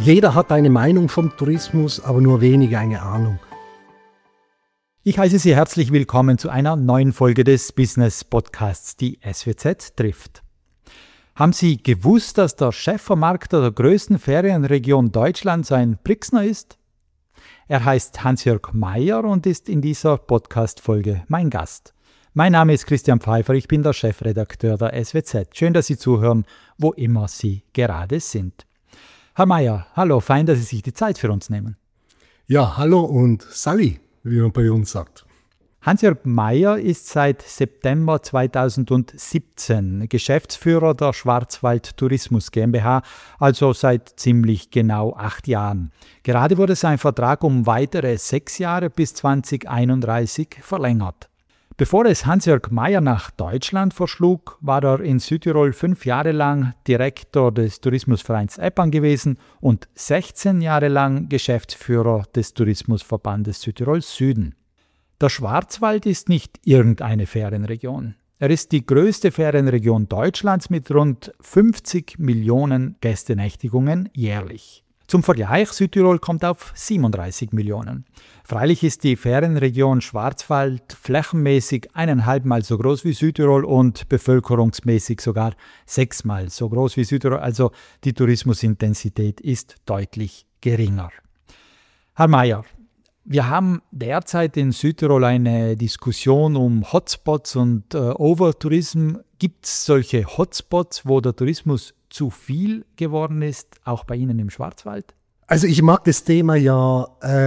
Jeder hat eine Meinung vom Tourismus, aber nur wenige eine Ahnung. Ich heiße Sie herzlich willkommen zu einer neuen Folge des Business-Podcasts, die SWZ trifft. Haben Sie gewusst, dass der Chefvermarkter der größten Ferienregion Deutschlands ein Brixner ist? Er heißt Hans-Jörg Meier und ist in dieser Podcast-Folge mein Gast. Mein Name ist Christian Pfeiffer, ich bin der Chefredakteur der SWZ. Schön, dass Sie zuhören, wo immer Sie gerade sind. Herr Meier, hallo, fein, dass Sie sich die Zeit für uns nehmen. Ja, hallo und Sally, wie man bei uns sagt. Hans-Jörg Meier ist seit September 2017 Geschäftsführer der Schwarzwald Tourismus GmbH, also seit ziemlich genau 8 Jahren. Gerade wurde sein Vertrag um weitere 6 Jahre bis 2031 verlängert. Bevor es Hans-Jörg Meier nach Deutschland verschlug, war er in Südtirol 5 Jahre lang Direktor des Tourismusvereins Eppan gewesen und 16 Jahre lang Geschäftsführer des Tourismusverbandes Südtirol Süden. Der Schwarzwald ist nicht irgendeine Ferienregion. Er ist die größte Ferienregion Deutschlands mit rund 50 Millionen Gästenächtigungen jährlich. Zum Vergleich, Südtirol kommt auf 37 Millionen. Freilich ist die Ferienregion Schwarzwald flächenmäßig 1,5 Mal so groß wie Südtirol und bevölkerungsmäßig sogar 6 Mal so groß wie Südtirol, also die Tourismusintensität ist deutlich geringer. Herr Meier, wir haben derzeit in Südtirol eine Diskussion um Hotspots und Overtourism. Gibt es solche Hotspots, wo der Tourismus zu viel geworden ist, auch bei Ihnen im Schwarzwald? Also ich mag das Thema ja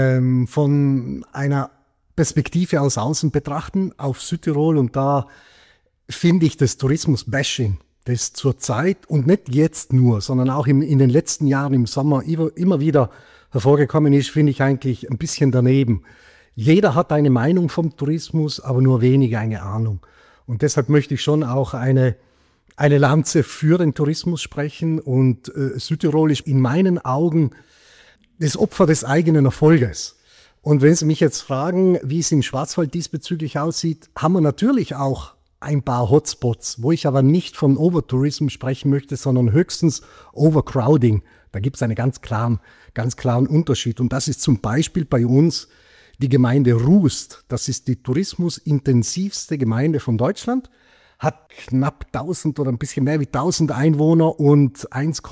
von einer Perspektive aus außen betrachten auf Südtirol und da finde ich das Tourismus-Bashing, das zurzeit und nicht jetzt nur, sondern auch in den letzten Jahren im Sommer immer wieder hervorgekommen ist, finde ich eigentlich ein bisschen daneben. Jeder hat eine Meinung vom Tourismus, aber nur wenige eine Ahnung. Und deshalb möchte ich schon auch eine Lanze für den Tourismus sprechen und Südtirol ist in meinen Augen das Opfer des eigenen Erfolges. Und wenn Sie mich jetzt fragen, wie es im Schwarzwald diesbezüglich aussieht, haben wir natürlich auch ein paar Hotspots, wo ich aber nicht von Overtourism sprechen möchte, sondern höchstens Overcrowding. Da gibt es einen ganz klaren Unterschied. Und das ist zum Beispiel bei uns die Gemeinde Rust. Das ist die tourismusintensivste Gemeinde von Deutschland. Hat knapp 1000 oder ein bisschen mehr wie 1000 Einwohner und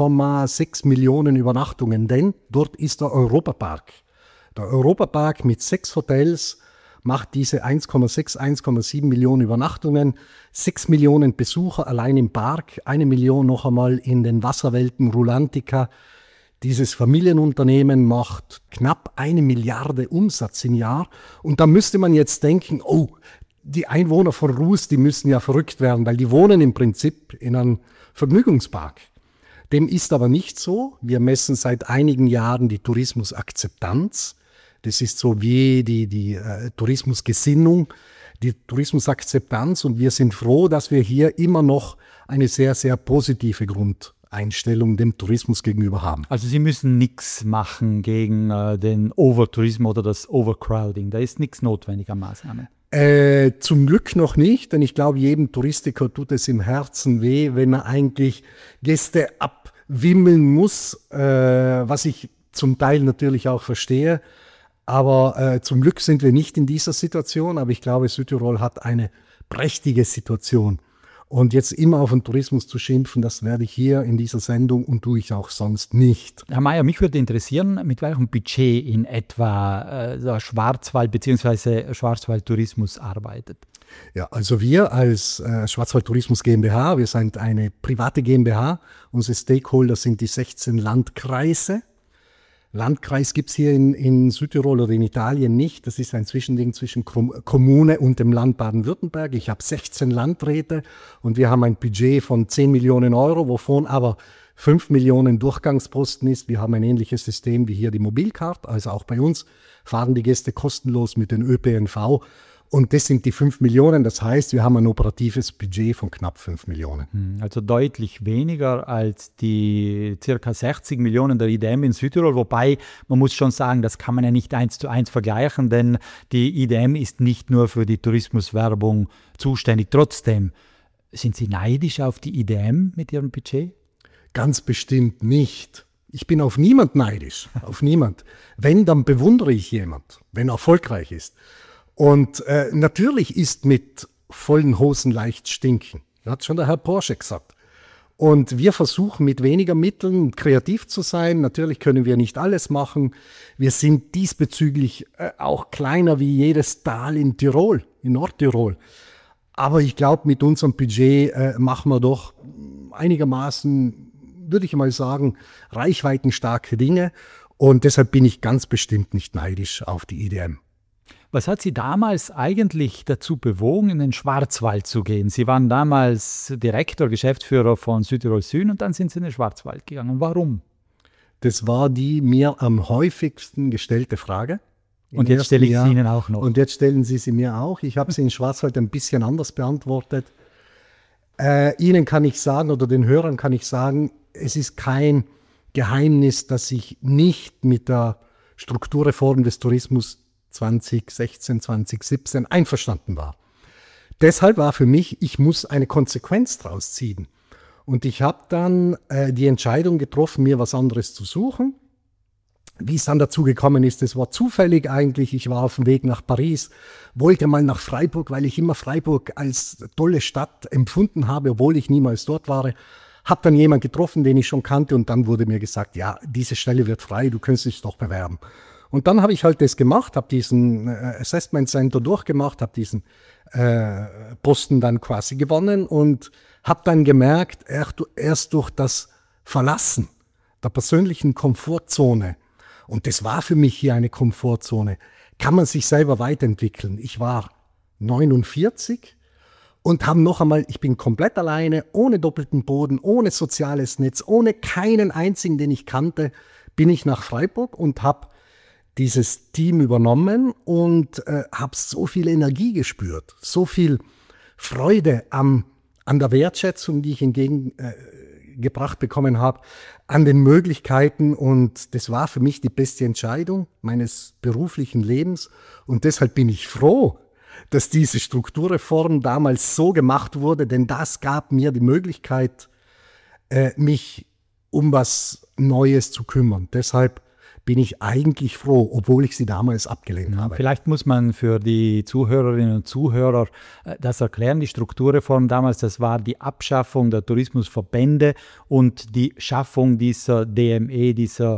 1,6 Millionen Übernachtungen, denn dort ist der Europapark. Der Europapark mit 6 Hotels macht diese 1,7 Millionen Übernachtungen, 6 Millionen Besucher allein im Park, 1 Million noch einmal in den Wasserwelten Rulantica. Dieses Familienunternehmen macht knapp 1 Milliarde Umsatz im Jahr und da müsste man jetzt denken, oh, die Einwohner von Rust, die müssen ja verrückt werden, weil die wohnen im Prinzip in einem Vergnügungspark. Dem ist aber nicht so. Wir messen seit einigen Jahren die Tourismusakzeptanz. Das ist so wie die Tourismusgesinnung, die Tourismusakzeptanz. Und wir sind froh, dass wir hier immer noch eine sehr, sehr positive Grundeinstellung dem Tourismus gegenüber haben. Also Sie müssen nichts machen gegen den Overtourism oder das Overcrowding. Da ist nichts notwendig an Maßnahmen. Zum Glück noch nicht, denn ich glaube, jedem Touristiker tut es im Herzen weh, wenn er eigentlich Gäste abwimmeln muss, was ich zum Teil natürlich auch verstehe. Aber zum Glück sind wir nicht in dieser Situation, aber ich glaube, Südtirol hat eine prächtige Situation. Und jetzt immer auf den Tourismus zu schimpfen, das werde ich hier in dieser Sendung und tue ich auch sonst nicht. Herr Meier, mich würde interessieren, mit welchem Budget in etwa der Schwarzwald bzw. Schwarzwald Tourismus arbeitet. Ja, also wir als Schwarzwald Tourismus GmbH, wir sind eine private GmbH. Unsere Stakeholder sind die 16 Landkreise. Landkreis gibt es hier in Südtirol oder in Italien nicht. Das ist ein Zwischending zwischen Kommune und dem Land Baden-Württemberg. Ich habe 16 Landräte und wir haben ein Budget von 10 Millionen Euro, wovon aber 5 Millionen Durchgangsposten ist. Wir haben ein ähnliches System wie hier die Mobilcard. Also auch bei uns fahren die Gäste kostenlos mit den ÖPNV. Und das sind die 5 Millionen, das heißt, wir haben ein operatives Budget von knapp 5 Millionen. Also deutlich weniger als die ca. 60 Millionen der IDM in Südtirol, wobei man muss schon sagen, das kann man ja nicht 1:1 vergleichen, denn die IDM ist nicht nur für die Tourismuswerbung zuständig. Trotzdem, sind Sie neidisch auf die IDM mit ihrem Budget? Ganz bestimmt nicht. Ich bin auf niemand neidisch, auf niemand. Wenn, dann bewundere ich jemand, wenn er erfolgreich ist. Und natürlich ist mit vollen Hosen leicht stinken. Das hat schon der Herr Porsche gesagt. Und wir versuchen mit weniger Mitteln kreativ zu sein. Natürlich können wir nicht alles machen. Wir sind diesbezüglich auch kleiner wie jedes Tal in Tirol, in Nordtirol. Aber ich glaube, mit unserem Budget machen wir doch einigermaßen, würde ich mal sagen, reichweitenstarke Dinge. Und deshalb bin ich ganz bestimmt nicht neidisch auf die IDM. Was hat Sie damals eigentlich dazu bewogen, in den Schwarzwald zu gehen? Sie waren damals Direktor, Geschäftsführer von Südtirol Süd und dann sind Sie in den Schwarzwald gegangen. Warum? Das war die mir am häufigsten gestellte Frage. Und jetzt stelle ich sie Ihnen auch noch. Und jetzt stellen Sie sie mir auch. Ich habe sie in Schwarzwald ein bisschen anders beantwortet. Ihnen kann ich sagen, oder den Hörern kann ich sagen, es ist kein Geheimnis, dass ich nicht mit der Strukturreform des Tourismus 2016, 2017 einverstanden war. Deshalb war für mich, ich muss eine Konsequenz daraus ziehen. Und ich habe dann die Entscheidung getroffen, mir was anderes zu suchen. Wie es dann dazu gekommen ist, das war zufällig eigentlich. Ich war auf dem Weg nach Paris, wollte mal nach Freiburg, weil ich immer Freiburg als tolle Stadt empfunden habe, obwohl ich niemals dort war. Habe dann jemanden getroffen, den ich schon kannte, und dann wurde mir gesagt, ja, diese Stelle wird frei, du könntest dich doch bewerben. Und dann habe ich halt das gemacht, habe diesen Assessment Center durchgemacht, habe diesen Posten dann quasi gewonnen und habe dann gemerkt, erst durch das Verlassen der persönlichen Komfortzone, und das war für mich hier eine Komfortzone, kann man sich selber weiterentwickeln. Ich war 49 und habe noch einmal, ich bin komplett alleine, ohne doppelten Boden, ohne soziales Netz, ohne keinen einzigen, den ich kannte, bin ich nach Freiburg und habe dieses Team übernommen und habe so viel Energie gespürt, so viel Freude an der Wertschätzung, die ich entgegengebracht bekommen habe, an den Möglichkeiten, und das war für mich die beste Entscheidung meines beruflichen Lebens, und deshalb bin ich froh, dass diese Strukturreform damals so gemacht wurde, denn das gab mir die Möglichkeit, mich um was Neues zu kümmern. Deshalb bin ich eigentlich froh, obwohl ich sie damals abgelehnt habe. Vielleicht muss man für die Zuhörerinnen und Zuhörer das erklären. Die Strukturreform damals, das war die Abschaffung der Tourismusverbände und die Schaffung dieser DME, dieser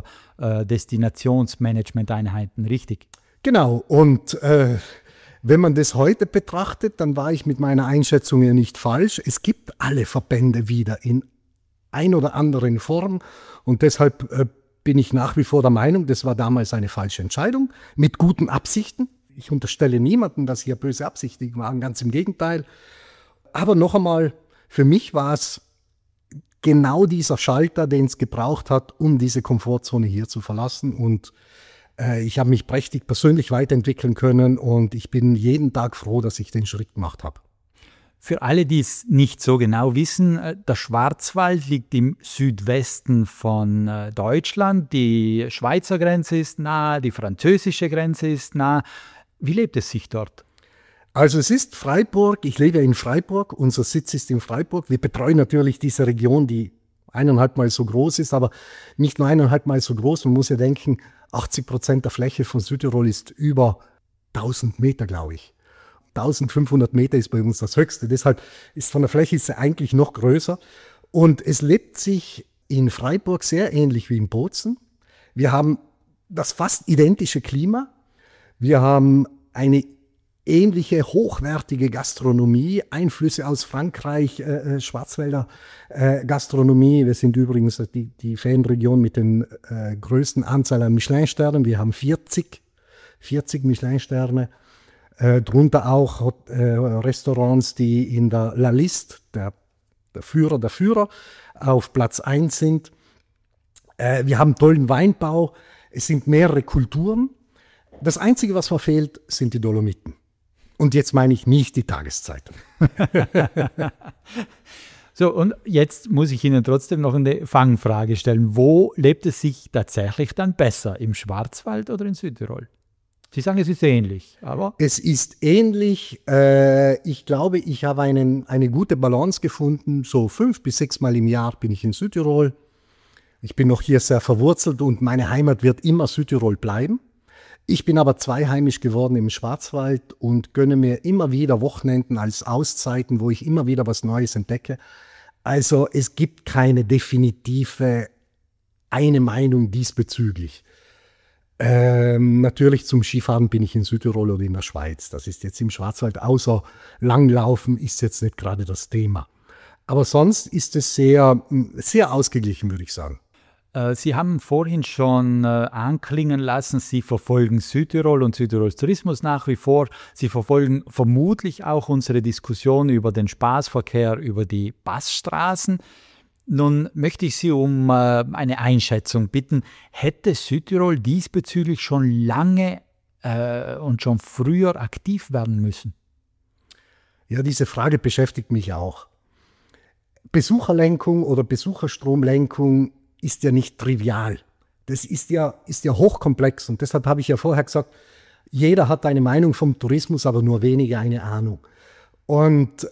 Destinationsmanagement-Einheiten, richtig? Genau, und wenn man das heute betrachtet, dann war ich mit meiner Einschätzung ja nicht falsch. Es gibt alle Verbände wieder in ein oder anderen Form, und deshalb bin ich nach wie vor der Meinung, das war damals eine falsche Entscheidung, mit guten Absichten. Ich unterstelle niemandem, dass hier böse Absichten waren, ganz im Gegenteil. Aber noch einmal, für mich war es genau dieser Schalter, den es gebraucht hat, um diese Komfortzone hier zu verlassen. Und ich habe mich prächtig persönlich weiterentwickeln können, und ich bin jeden Tag froh, dass ich den Schritt gemacht habe. Für alle, die es nicht so genau wissen, der Schwarzwald liegt im Südwesten von Deutschland. Die Schweizer Grenze ist nah, die französische Grenze ist nah. Wie lebt es sich dort? Also es ist Freiburg, ich lebe in Freiburg, unser Sitz ist in Freiburg. Wir betreuen natürlich diese Region, die 1,5 Mal so groß ist, aber nicht nur 1,5 Mal so groß. Man muss ja denken, 80% der Fläche von Südtirol ist über 1000 Meter, glaube ich. 1500 Meter ist bei uns das höchste. Deshalb ist von der Fläche ist eigentlich noch größer. Und es lebt sich in Freiburg sehr ähnlich wie in Bozen. Wir haben das fast identische Klima. Wir haben eine ähnliche, hochwertige Gastronomie, Einflüsse aus Frankreich, Schwarzwälder Gastronomie. Wir sind übrigens die Ferienregion mit den größten Anzahl an Michelin-Sternen. Wir haben 40 Michelin-Sterne. Drunter auch Restaurants, die in der La Liste, der Führer der Führer, auf Platz 1 sind. Wir haben tollen Weinbau. Es sind mehrere Kulturen. Das Einzige, was verfehlt, sind die Dolomiten. Und jetzt meine ich nicht die Tageszeitung. So, und jetzt muss ich Ihnen trotzdem noch eine Fangfrage stellen. Wo lebt es sich tatsächlich dann besser? Im Schwarzwald oder in Südtirol? Sie sagen, es ist ähnlich, aber? Es ist ähnlich. Ich glaube, ich habe eine gute Balance gefunden. So 5 bis 6 Mal im Jahr bin ich in Südtirol. Ich bin noch hier sehr verwurzelt und meine Heimat wird immer Südtirol bleiben. Ich bin aber zweiheimisch geworden im Schwarzwald und gönne mir immer wieder Wochenenden als Auszeiten, wo ich immer wieder was Neues entdecke. Also es gibt keine definitive eine Meinung diesbezüglich. Natürlich zum Skifahren bin ich in Südtirol oder in der Schweiz. Das ist jetzt im Schwarzwald, außer Langlaufen ist jetzt nicht gerade das Thema. Aber sonst ist es sehr, sehr ausgeglichen, würde ich sagen. Sie haben vorhin schon anklingen lassen, Sie verfolgen Südtirol und Südtirols Tourismus nach wie vor. Sie verfolgen vermutlich auch unsere Diskussion über den Spaßverkehr über die Passstraßen. Nun möchte ich Sie um eine Einschätzung bitten. Hätte Südtirol diesbezüglich schon lange und schon früher aktiv werden müssen? Ja, diese Frage beschäftigt mich auch. Besucherlenkung oder Besucherstromlenkung ist ja nicht trivial. Das ist ja hochkomplex und deshalb habe ich ja vorher gesagt, jeder hat eine Meinung vom Tourismus, aber nur wenige eine Ahnung. Und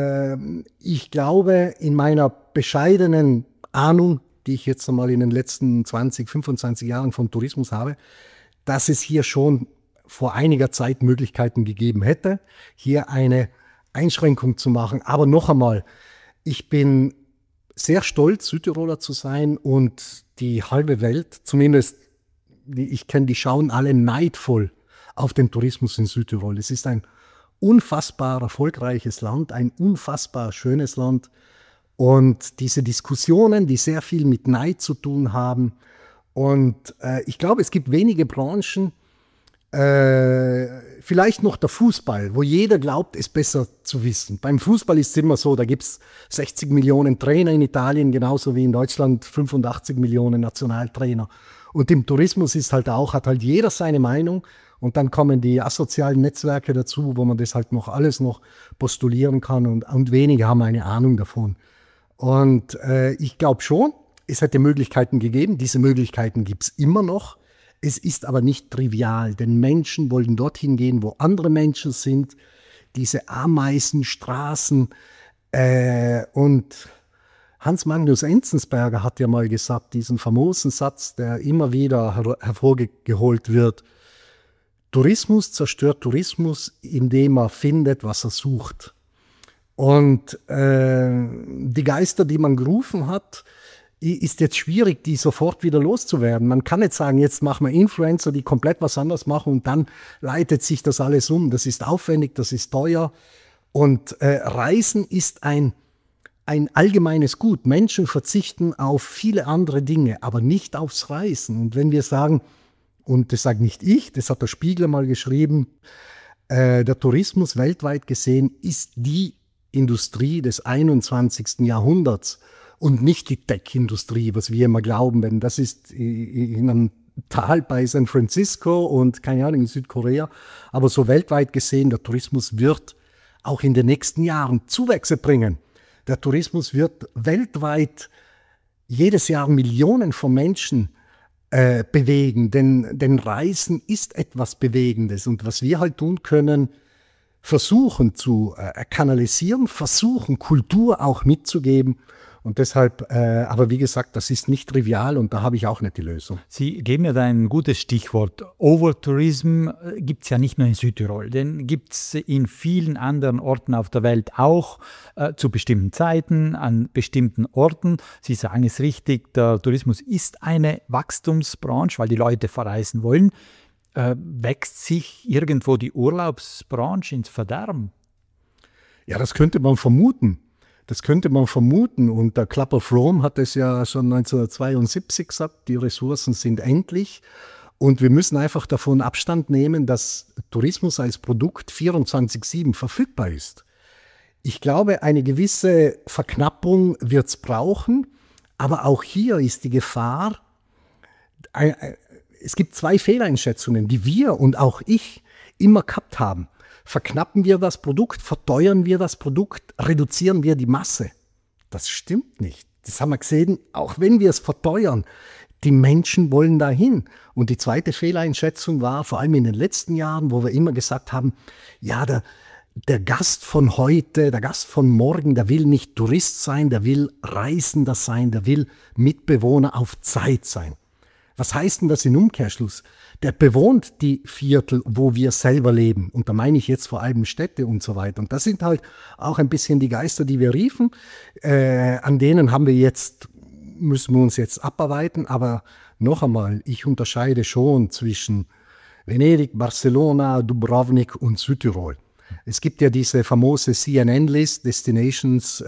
ich glaube, in meiner bescheidenen Ahnung, die ich jetzt einmal in den letzten 20, 25 Jahren vom Tourismus habe, dass es hier schon vor einiger Zeit Möglichkeiten gegeben hätte, hier eine Einschränkung zu machen. Aber noch einmal, ich bin sehr stolz, Südtiroler zu sein und die halbe Welt, zumindest ich kenne, die schauen alle neidvoll auf den Tourismus in Südtirol. Es ist ein unfassbar erfolgreiches Land, ein unfassbar schönes Land und diese Diskussionen, die sehr viel mit Neid zu tun haben und ich glaube, es gibt wenige Branchen, vielleicht noch der Fußball, wo jeder glaubt, es besser zu wissen. Beim Fußball ist es immer so, da gibt es 60 Millionen Trainer in Italien, genauso wie in Deutschland 85 Millionen Nationaltrainer. Und im Tourismus ist halt auch, hat halt jeder seine Meinung und dann kommen die asozialen Netzwerke dazu, wo man das halt noch alles noch postulieren kann und wenige haben eine Ahnung davon. Und ich glaube schon, es hätte Möglichkeiten gegeben, diese Möglichkeiten gibt es immer noch. Es ist aber nicht trivial, denn Menschen wollen dorthin gehen, wo andere Menschen sind. Diese Ameisenstraßen und Hans Magnus Enzensberger hat ja mal gesagt, diesen famosen Satz, der immer wieder hervorgeholt wird, Tourismus zerstört Tourismus, indem er findet, was er sucht. Und die Geister, die man gerufen hat, ist jetzt schwierig, die sofort wieder loszuwerden. Man kann nicht sagen, jetzt machen wir Influencer, die komplett was anderes machen und dann leitet sich das alles um. Das ist aufwendig, das ist teuer und Reisen ist ein allgemeines Gut. Menschen verzichten auf viele andere Dinge, aber nicht aufs Reisen. Und wenn wir sagen, und das sage nicht ich, das hat der Spiegel mal geschrieben, der Tourismus weltweit gesehen ist die Industrie des 21. Jahrhunderts. Und nicht die Tech-Industrie, was wir immer glauben, denn das ist in einem Tal bei San Francisco und keine Ahnung in Südkorea. Aber so weltweit gesehen, der Tourismus wird auch in den nächsten Jahren Zuwächse bringen. Der Tourismus wird weltweit jedes Jahr Millionen von Menschen bewegen, denn Reisen ist etwas Bewegendes. Und was wir halt tun können, versuchen zu kanalisieren, versuchen Kultur auch mitzugeben. Und deshalb, aber wie gesagt, das ist nicht trivial und da habe ich auch nicht die Lösung. Sie geben ja da ein gutes Stichwort. Overtourism gibt es ja nicht nur in Südtirol, den gibt es in vielen anderen Orten auf der Welt auch, zu bestimmten Zeiten, an bestimmten Orten. Sie sagen es richtig, der Tourismus ist eine Wachstumsbranche, weil die Leute verreisen wollen. Wächst sich irgendwo die Urlaubsbranche ins Verderben? Ja, das könnte man vermuten. Und der Club of Rome hat es ja schon 1972 gesagt, die Ressourcen sind endlich. Und wir müssen einfach davon Abstand nehmen, dass Tourismus als Produkt 24/7 verfügbar ist. Ich glaube, eine gewisse Verknappung wird es brauchen. Aber auch hier ist die Gefahr, es gibt zwei Fehleinschätzungen, die wir und auch ich immer gehabt haben. Verknappen wir das Produkt, verteuern wir das Produkt, reduzieren wir die Masse. Das stimmt nicht. Das haben wir gesehen, auch wenn wir es verteuern. Die Menschen wollen dahin. Und die zweite Fehleinschätzung war, vor allem in den letzten Jahren, wo wir immer gesagt haben, ja, der Gast von heute, der Gast von morgen, der will nicht Tourist sein, der will Reisender sein, der will Mitbewohner auf Zeit sein. Was heißt denn das in Umkehrschluss? Der bewohnt die Viertel, wo wir selber leben. Und da meine ich jetzt vor allem Städte und so weiter. Und das sind halt auch ein bisschen die Geister, die wir riefen. An denen müssen wir uns jetzt abarbeiten. Aber noch einmal, ich unterscheide schon zwischen Venedig, Barcelona, Dubrovnik und Südtirol. Es gibt ja diese famose CNN-List, Destinations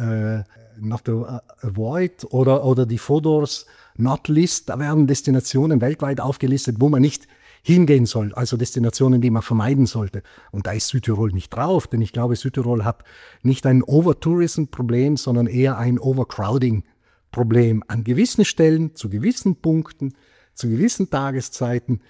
not to avoid, oder die Fodor's Not List. Da werden Destinationen weltweit aufgelistet, wo man nicht hingehen soll, also Destinationen, die man vermeiden sollte. Und da ist Südtirol nicht drauf, denn ich glaube, Südtirol hat nicht ein Overtourism-Problem, sondern eher ein Overcrowding-Problem an gewissen Stellen, zu gewissen Punkten, zu gewissen Tageszeiten.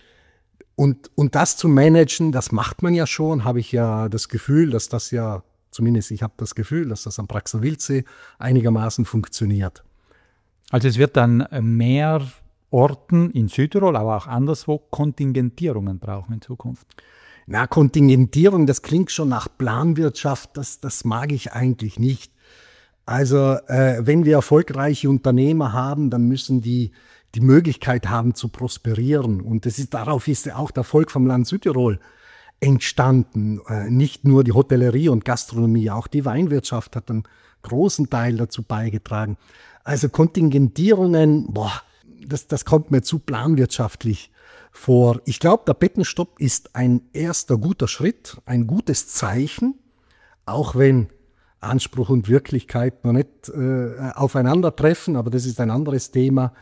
Und das zu managen, das macht man ja schon, habe ich ja das Gefühl, dass das ja, zumindest ich habe das Gefühl, dass das am Praxer Wildsee einigermaßen funktioniert. Also es wird dann mehr Orten in Südtirol, aber auch anderswo Kontingentierungen brauchen in Zukunft. Na, Kontingentierung, das klingt schon nach Planwirtschaft, das mag ich eigentlich nicht. Also wenn wir erfolgreiche Unternehmer haben, dann müssen die Möglichkeit haben zu prosperieren. Und darauf ist ja auch der Erfolg vom Land Südtirol entstanden. Nicht nur die Hotellerie und Gastronomie, auch die Weinwirtschaft hat einen großen Teil dazu beigetragen. Also Kontingentierungen, das kommt mir zu planwirtschaftlich vor. Ich glaube, der Bettenstopp ist ein erster guter Schritt, ein gutes Zeichen, auch wenn Anspruch und Wirklichkeit noch nicht aufeinandertreffen, aber das ist ein anderes Thema.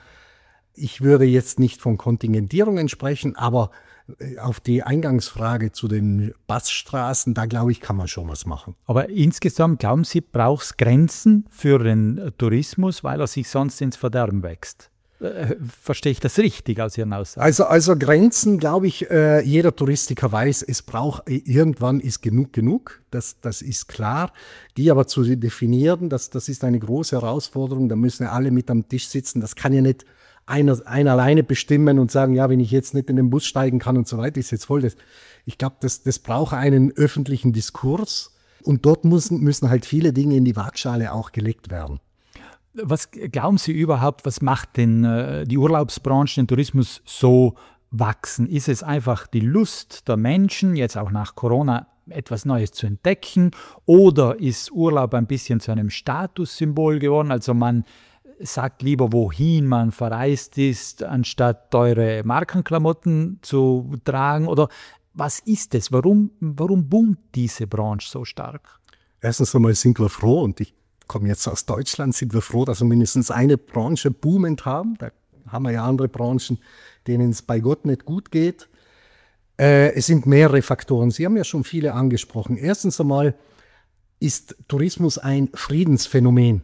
Ich würde jetzt nicht von Kontingentierungen sprechen, aber auf die Eingangsfrage zu den Passstraßen, da glaube ich, kann man schon was machen. Aber insgesamt, glauben Sie, braucht es Grenzen für den Tourismus, weil er sich sonst ins Verderben wächst? Verstehe ich das richtig aus Ihren Aussagen? Also Grenzen, glaube ich, jeder Touristiker weiß, es braucht, irgendwann ist genug, das ist klar. Die aber zu definieren, das ist eine große Herausforderung, da müssen ja alle mit am Tisch sitzen, das kann ja nicht einer alleine bestimmen und sagen, ja, wenn ich jetzt nicht in den Bus steigen kann und so weiter, ist jetzt voll. Ich glaube, das braucht einen öffentlichen Diskurs und dort müssen halt viele Dinge in die Waagschale auch gelegt werden. Was glauben Sie überhaupt, was macht denn die Urlaubsbranche, den Tourismus so wachsen? Ist es einfach die Lust der Menschen, jetzt auch nach Corona etwas Neues zu entdecken? Oder ist Urlaub ein bisschen zu einem Statussymbol geworden? Also man sagt lieber, wohin man verreist ist, anstatt teure Markenklamotten zu tragen? Oder was ist es? Warum boomt diese Branche so stark? Erstens einmal sind wir froh, und ich komme jetzt aus Deutschland, sind wir froh, dass wir mindestens eine Branche boomend haben. Da haben wir ja andere Branchen, denen es bei Gott nicht gut geht. Es sind mehrere Faktoren. Sie haben ja schon viele angesprochen. Erstens einmal ist Tourismus ein Friedensphänomen.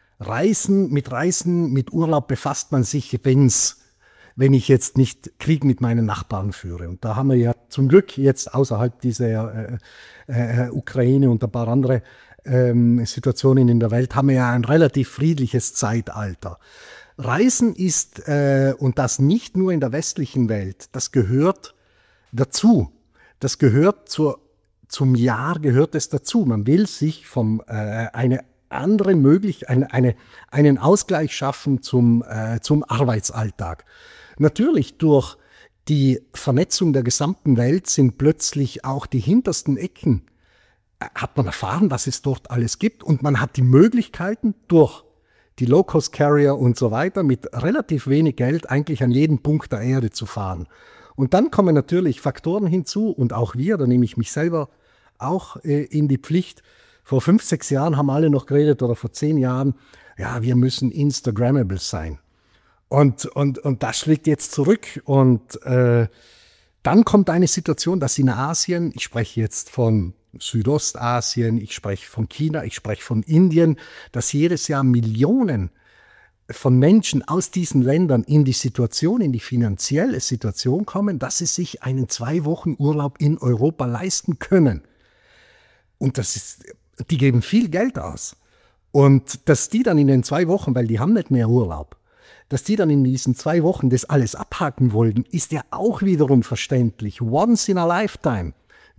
Mit Urlaub befasst man sich, wenn ich jetzt nicht Krieg mit meinen Nachbarn führe. Und da haben wir ja zum Glück jetzt außerhalb dieser Ukraine und ein paar andere Situationen in der Welt, haben wir ja ein relativ friedliches Zeitalter. Reisen ist, und das nicht nur in der westlichen Welt, das gehört dazu. Das gehört zum Jahr gehört es dazu. Man will sich einen Ausgleich schaffen zum Arbeitsalltag. Natürlich durch die Vernetzung der gesamten Welt sind plötzlich auch die hintersten Ecken, hat man erfahren, was es dort alles gibt, und man hat die Möglichkeiten durch die Low-Cost-Carrier und so weiter mit relativ wenig Geld eigentlich an jeden Punkt der Erde zu fahren. Und dann kommen natürlich Faktoren hinzu, und auch da nehme ich mich selber auch in die Pflicht. Vor 5, 6 Jahren haben alle noch geredet, oder vor 10 Jahren, ja, wir müssen Instagrammable sein. Und das schlägt jetzt zurück. Und dann kommt eine Situation, dass in Asien, ich spreche jetzt von Südostasien, ich spreche von China, ich spreche von Indien, dass jedes Jahr Millionen von Menschen aus diesen Ländern in die finanzielle Situation kommen, dass sie sich einen 2 Wochen Urlaub in Europa leisten können. Und die geben viel Geld aus. Und dass die dann in den 2 Wochen, weil die haben nicht mehr Urlaub, dass die dann in diesen 2 Wochen das alles abhaken wollten, ist ja auch wiederum verständlich. Once in a lifetime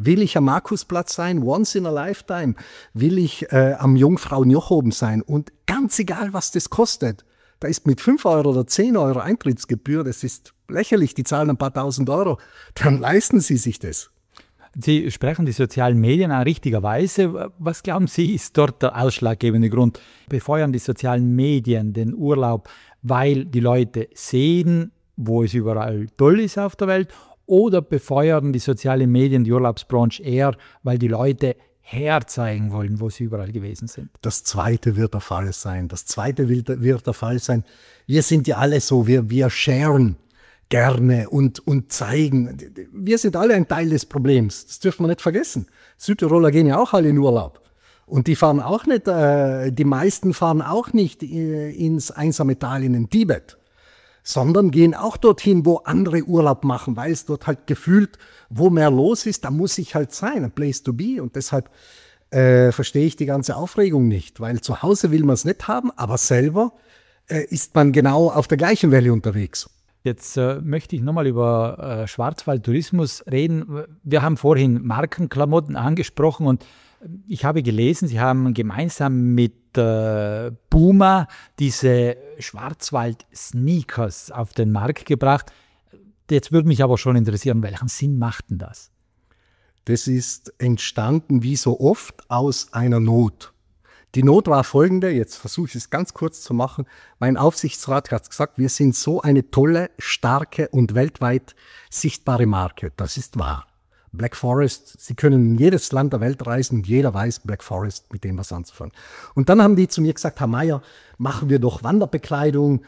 Will ich am Markusplatz sein, once in a lifetime? Will ich am Jungfrau-Njoch oben sein? Und ganz egal, was das kostet, da ist mit 5 Euro oder 10 Euro Eintrittsgebühr, das ist lächerlich, die zahlen ein paar tausend Euro, dann leisten sie sich das. Sie sprechen die sozialen Medien an richtigerweise. Was glauben Sie, ist dort der ausschlaggebende Grund? Befeuern die sozialen Medien den Urlaub, weil die Leute sehen, wo es überall toll ist auf der Welt, oder befeuern die sozialen Medien die Urlaubsbranche eher, weil die Leute herzeigen wollen, wo sie überall gewesen sind? Das Zweite wird der Fall sein. Wird der Fall sein. Wir sind ja alle so, wir sharen gerne und zeigen. Wir sind alle ein Teil des Problems. Das dürfen wir nicht vergessen. Südtiroler gehen ja auch alle in Urlaub. Und die fahren auch nicht, die meisten fahren auch nicht ins einsame Tal in den Tibet, sondern gehen auch dorthin, wo andere Urlaub machen, weil es dort halt gefühlt, wo mehr los ist, da muss ich halt sein, ein place to be. Und deshalb verstehe ich die ganze Aufregung nicht, weil zu Hause will man es nicht haben, aber selber ist man genau auf der gleichen Welle unterwegs. Jetzt möchte ich nochmal über Schwarzwaldtourismus reden. Wir haben vorhin Markenklamotten angesprochen und ich habe gelesen, Sie haben gemeinsam mit Puma diese Schwarzwald-Sneakers auf den Markt gebracht. Jetzt würde mich aber schon interessieren, welchen Sinn macht denn das? Das ist entstanden, wie so oft, aus einer Not. Die Not war folgende, jetzt versuche ich es ganz kurz zu machen. Mein Aufsichtsrat hat gesagt, wir sind so eine tolle, starke und weltweit sichtbare Marke. Das ist wahr. Black Forest, Sie können in jedes Land der Welt reisen und jeder weiß, Black Forest, mit dem was anzufangen. Und dann haben die zu mir gesagt, Herr Meier, machen wir doch Wanderbekleidung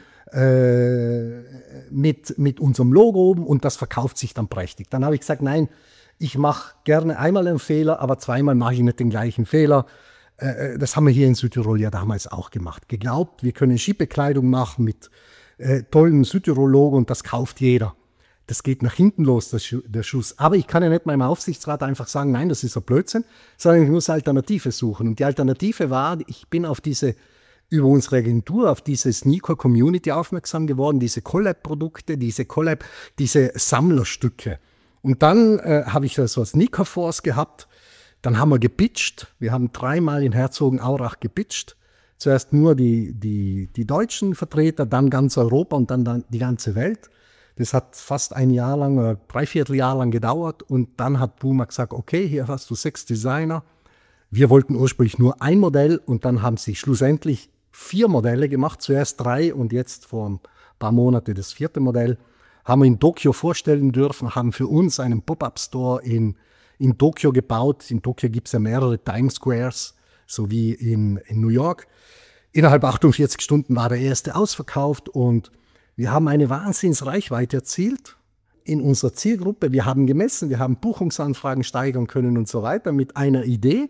mit unserem Logo oben und das verkauft sich dann prächtig. Dann habe ich gesagt, nein, ich mache gerne einmal einen Fehler, aber zweimal mache ich nicht den gleichen Fehler. Das haben wir hier in Südtirol ja damals auch gemacht. Geglaubt, wir können Skibekleidung machen mit tollem Südtirol-Logo und das kauft jeder. Das geht nach hinten los, der Schuss. Aber ich kann ja nicht meinem Aufsichtsrat einfach sagen, nein, das ist ein Blödsinn, sondern ich muss Alternative suchen. Und die Alternative war, ich bin über unsere Agentur auf diese Sneaker-Community aufmerksam geworden, diese Collab-Produkte, diese Sammlerstücke. Und dann habe ich so eine Sneaker-Force gehabt. Dann haben wir gepitcht. Wir haben 3-mal in Herzogenaurach gepitcht. Zuerst nur die deutschen Vertreter, dann ganz Europa und dann die ganze Welt. Das hat fast ein Jahr lang, 3/4 Jahr lang gedauert. Und dann hat Puma gesagt, okay, hier hast du 6 Designer. Wir wollten ursprünglich nur ein Modell und dann haben sie schlussendlich 4 Modelle gemacht. Zuerst 3 und jetzt vor ein paar Monaten das 4. Modell. Haben wir in Tokio vorstellen dürfen, haben für uns einen Pop-Up-Store in Tokio gebaut. In Tokio gibt es ja mehrere Times Squares, so wie in New York. Innerhalb 48 Stunden war der erste ausverkauft und wir haben eine Wahnsinnsreichweite erzielt in unserer Zielgruppe. Wir haben gemessen, wir haben Buchungsanfragen steigern können und so weiter mit einer Idee,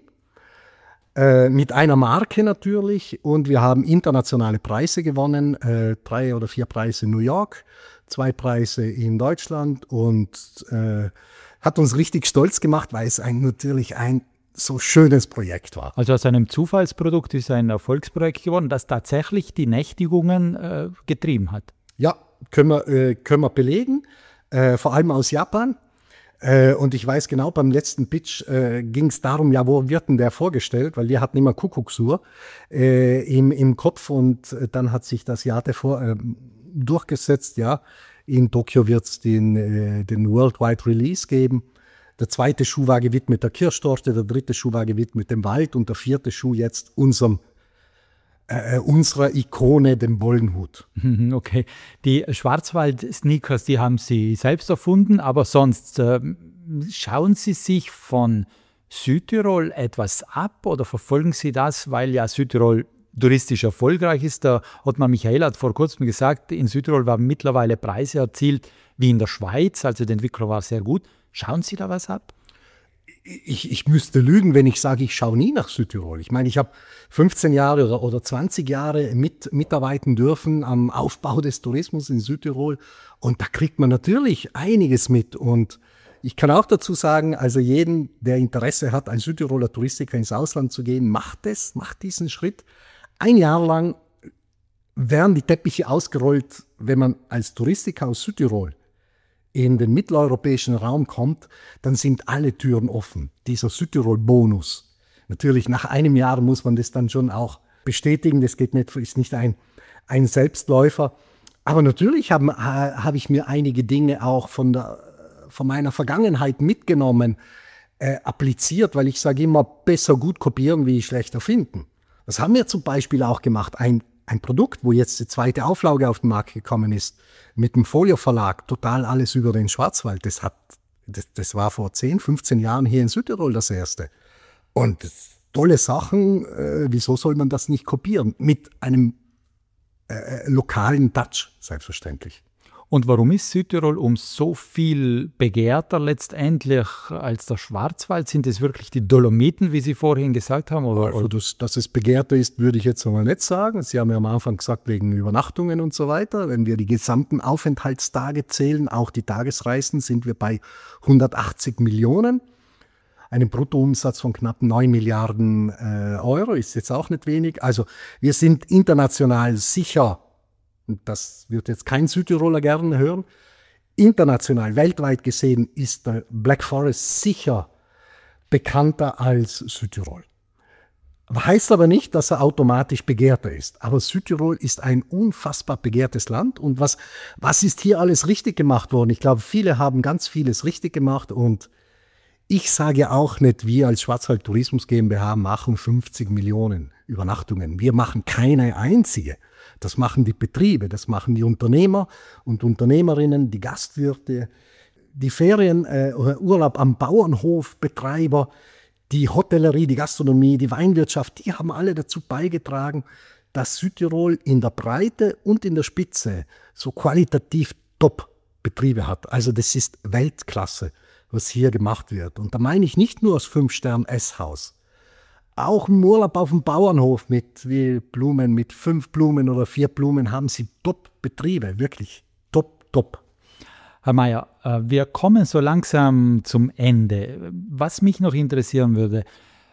mit einer Marke natürlich. Und wir haben internationale Preise gewonnen, 3 oder 4 Preise in New York, 2 Preise in Deutschland und hat uns richtig stolz gemacht, weil es natürlich ein so schönes Projekt war. Also aus einem Zufallsprodukt ist ein Erfolgsprojekt geworden, das tatsächlich die Nächtigungen getrieben hat. Ja, können wir belegen, vor allem aus Japan. Und ich weiß genau, beim letzten Pitch ging es darum, ja, wo wird denn der vorgestellt? Weil wir hatten immer Kuckucksuhr im Kopf und dann hat sich das Jahr davor durchgesetzt, ja. In Tokio wird es den Worldwide Release geben. Der 2. Schuh war gewidmet der Kirschtorte, der 3. Schuh war gewidmet dem Wald und der 4. Schuh jetzt unserer Ikone, dem Bollenhut. Okay, die Schwarzwald-Sneakers, die haben Sie selbst erfunden, aber sonst schauen Sie sich von Südtirol etwas ab oder verfolgen Sie das, weil ja Südtirol touristisch erfolgreich ist? Der Ottmar Michael hat vor kurzem gesagt, in Südtirol waren mittlerweile Preise erzielt wie in der Schweiz, also die Entwicklung war sehr gut. Schauen Sie da was ab? Ich müsste lügen, wenn ich sage, ich schaue nie nach Südtirol. Ich meine, ich habe 15 Jahre oder 20 Jahre mitarbeiten dürfen am Aufbau des Tourismus in Südtirol und da kriegt man natürlich einiges mit. Und ich kann auch dazu sagen, also jeden, der Interesse hat, als Südtiroler Touristiker ins Ausland zu gehen, macht diesen Schritt. Ein Jahr lang werden die Teppiche ausgerollt, wenn man als Touristiker aus Südtirol in den mitteleuropäischen Raum kommt, dann sind alle Türen offen. Dieser Südtirol-Bonus. Natürlich, nach einem Jahr muss man das dann schon auch bestätigen. Das geht nicht, ist nicht ein Selbstläufer. Aber natürlich hab ich mir einige Dinge auch von meiner Vergangenheit mitgenommen, appliziert, weil ich sage immer, besser gut kopieren wie schlecht erfinden. Das haben wir zum Beispiel auch gemacht. Ein Produkt, wo jetzt die zweite Auflage auf den Markt gekommen ist, mit dem Folio Verlag, total alles über den Schwarzwald. Das war vor 10, 15 Jahren hier in Südtirol das erste. Und tolle Sachen, wieso soll man das nicht kopieren? Mit einem lokalen Touch, selbstverständlich. Und warum ist Südtirol um so viel begehrter letztendlich als der Schwarzwald? Sind es wirklich die Dolomiten, wie Sie vorhin gesagt haben? Also, dass es begehrter ist, würde ich jetzt einmal nicht sagen. Sie haben ja am Anfang gesagt, wegen Übernachtungen und so weiter. Wenn wir die gesamten Aufenthaltstage zählen, auch die Tagesreisen, sind wir bei 180 Millionen. Einem Bruttoumsatz von knapp 9 Milliarden Euro ist jetzt auch nicht wenig. Also wir sind international sicher, und das wird jetzt kein Südtiroler gerne hören, international, weltweit gesehen ist der Black Forest sicher bekannter als Südtirol. Heißt aber nicht, dass er automatisch begehrter ist. Aber Südtirol ist ein unfassbar begehrtes Land. Und was ist hier alles richtig gemacht worden? Ich glaube, viele haben ganz vieles richtig gemacht. Und ich sage auch nicht, wir als Schwarzwald Tourismus GmbH machen 50 Millionen Übernachtungen. Wir machen keine einzige. Das machen die Betriebe, das machen die Unternehmer und Unternehmerinnen, die Gastwirte, die Urlaub am Bauernhof Betreiber, die Hotellerie, die Gastronomie, die Weinwirtschaft, die haben alle dazu beigetragen, dass Südtirol in der Breite und in der Spitze so qualitativ Top-Betriebe hat. Also das ist Weltklasse, was hier gemacht wird. Und da meine ich nicht nur das 5-Stern-Esshaus. Auch im Urlaub auf dem Bauernhof mit 5 Blumen oder 4 Blumen haben sie Top-Betriebe, wirklich top. Herr Meyer, wir kommen so langsam zum Ende. Was mich noch interessieren würde,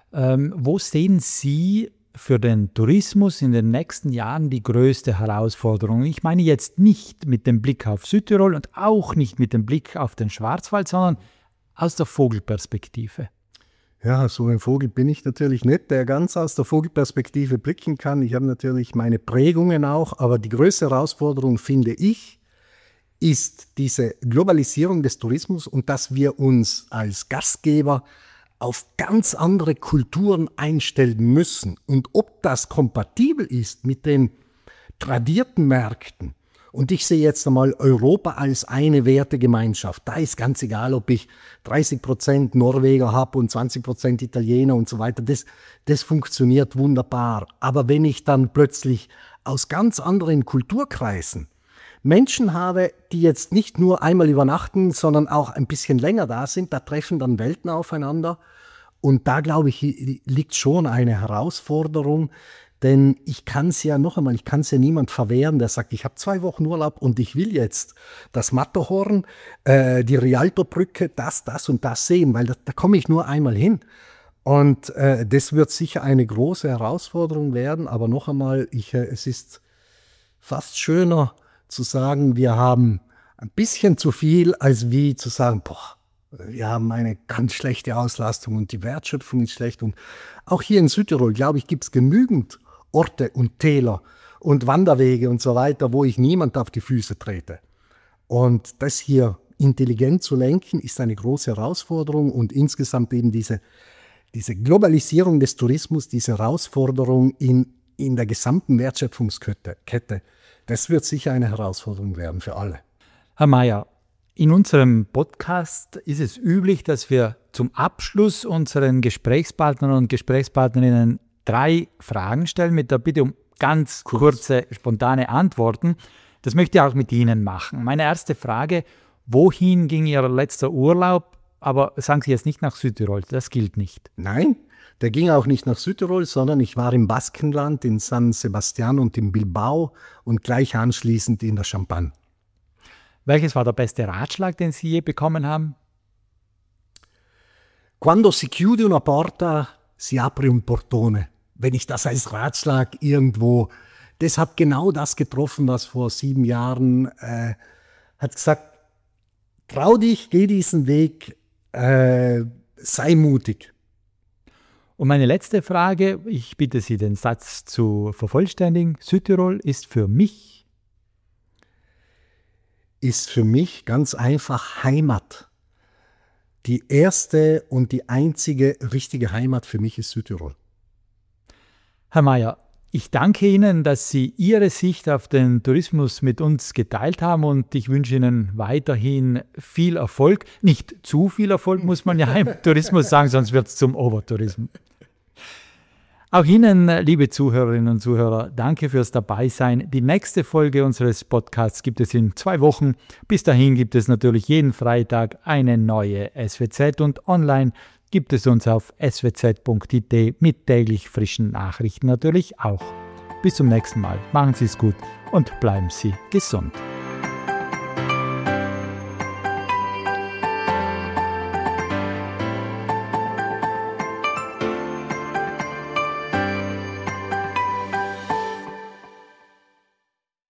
wo sehen Sie für den Tourismus in den nächsten Jahren die größte Herausforderung? Ich meine jetzt nicht mit dem Blick auf Südtirol und auch nicht mit dem Blick auf den Schwarzwald, sondern aus der Vogelperspektive. Ja, so ein Vogel bin ich natürlich nicht, der ganz aus der Vogelperspektive blicken kann. Ich habe natürlich meine Prägungen auch, aber die größte Herausforderung, finde ich, ist diese Globalisierung des Tourismus und dass wir uns als Gastgeber auf ganz andere Kulturen einstellen müssen. Und ob das kompatibel ist mit den tradierten Märkten, und ich sehe jetzt einmal Europa als eine Wertegemeinschaft. Da ist ganz egal, ob ich 30% Norweger habe und 20% Italiener und so weiter. Das funktioniert wunderbar. Aber wenn ich dann plötzlich aus ganz anderen Kulturkreisen Menschen habe, die jetzt nicht nur einmal übernachten, sondern auch ein bisschen länger da sind, da treffen dann Welten aufeinander. Und da, glaube ich, liegt schon eine Herausforderung. Denn ich kann es ja niemand verwehren, der sagt, ich habe 2 Wochen Urlaub und ich will jetzt das Matterhorn, die Rialto-Brücke, das und das sehen, weil da komme ich nur einmal hin. Und das wird sicher eine große Herausforderung werden. Aber noch einmal, es ist fast schöner zu sagen, wir haben ein bisschen zu viel, als wie zu sagen, wir haben eine ganz schlechte Auslastung und die Wertschöpfung ist schlecht. Und auch hier in Südtirol, glaube ich, gibt es genügend Orte und Täler und Wanderwege und so weiter, wo ich niemand auf die Füße trete. Und das hier intelligent zu lenken, ist eine große Herausforderung und insgesamt eben diese Globalisierung des Tourismus, diese Herausforderung in der gesamten Wertschöpfungskette, das wird sicher eine Herausforderung werden für alle. Herr Meyer, in unserem Podcast ist es üblich, dass wir zum Abschluss unseren Gesprächspartnern und Gesprächspartnerinnen 3 Fragen stellen mit der Bitte um ganz kurze, spontane Antworten. Das möchte ich auch mit Ihnen machen. Meine erste Frage, wohin ging Ihr letzter Urlaub? Aber sagen Sie jetzt nicht nach Südtirol, das gilt nicht. Nein, der ging auch nicht nach Südtirol, sondern ich war im Baskenland, in San Sebastian und in Bilbao und gleich anschließend in der Champagne. Welches war der beste Ratschlag, den Sie je bekommen haben? Quando si chiude una porta, si apre un portone. Wenn ich das als Ratschlag irgendwo, das hat genau das getroffen, was vor 7 Jahren hat gesagt, trau dich, geh diesen Weg, sei mutig. Und meine letzte Frage, ich bitte Sie, den Satz zu vervollständigen. Südtirol ist für mich ganz einfach Heimat. Die erste und die einzige richtige Heimat für mich ist Südtirol. Herr Meyer, ich danke Ihnen, dass Sie Ihre Sicht auf den Tourismus mit uns geteilt haben und ich wünsche Ihnen weiterhin viel Erfolg. Nicht zu viel Erfolg, muss man ja im Tourismus sagen, sonst wird es zum Overtourismus. Auch Ihnen, liebe Zuhörerinnen und Zuhörer, danke fürs Dabeisein. Die nächste Folge unseres Podcasts gibt es in 2 Wochen. Bis dahin gibt es natürlich jeden Freitag eine neue SWZ und online gibt es uns auf swz.it mit täglich frischen Nachrichten natürlich auch. Bis zum nächsten Mal. Machen Sie es gut und bleiben Sie gesund.